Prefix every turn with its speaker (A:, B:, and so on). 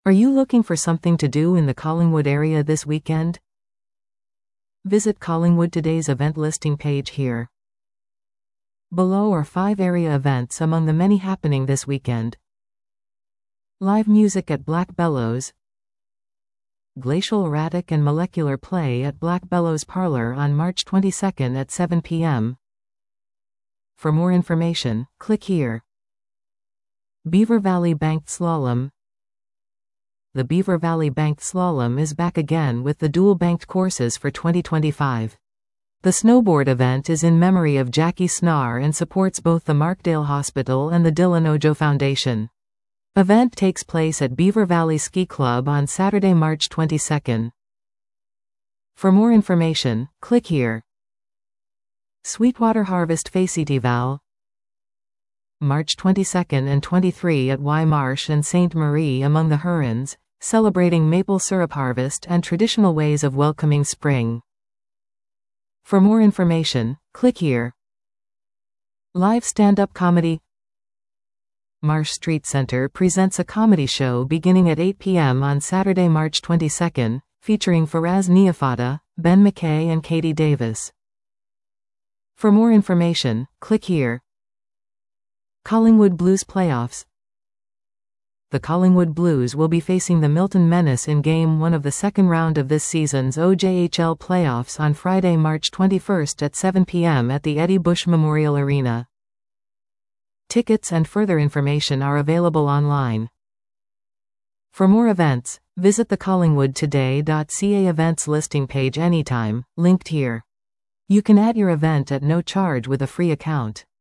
A: Are you looking for something to do in the Collingwood area this weekend? Visit Collingwood Today's event listing page here. Below are 5 area events among the many happening this weekend. Live music at Black Bellows. Glacial Erratic and Molecular Play at Black Bellows Parlor on March 22nd at 7 p.m. For more information, click here. Beaver Valley Banked Slalom. The Beaver Valley Banked Slalom is back again with the dual banked courses for 2025. The snowboard event is in memory of Jackie Snar and supports both the Markdale Hospital and the Dylan Ojo Foundation. Event takes place at Beaver Valley Ski Club on Saturday, March 22nd. For more information, click here. Sweetwater Harvest Festival. March 22nd and 23 at Y Marsh and Sainte Marie among the Hurons, celebrating maple syrup harvest and traditional ways of welcoming spring. For more information, click here. Live stand-up comedy. Marsh Street Center presents a comedy show beginning at 8 p.m. on Saturday, March 22nd, featuring Faraz Neofata, Ben McKay and Katie Davis. For more information, click here. Collingwood Blues Playoffs. The Collingwood Blues will be facing the Milton Menace in Game 1 of the second round of this season's OJHL playoffs on Friday, March 21st at 7 p.m. at the Eddie Bush Memorial Arena. Tickets and further information are available online. For more events, visit the collingwoodtoday.ca events listing page anytime, linked here. You can add your event at no charge with a free account.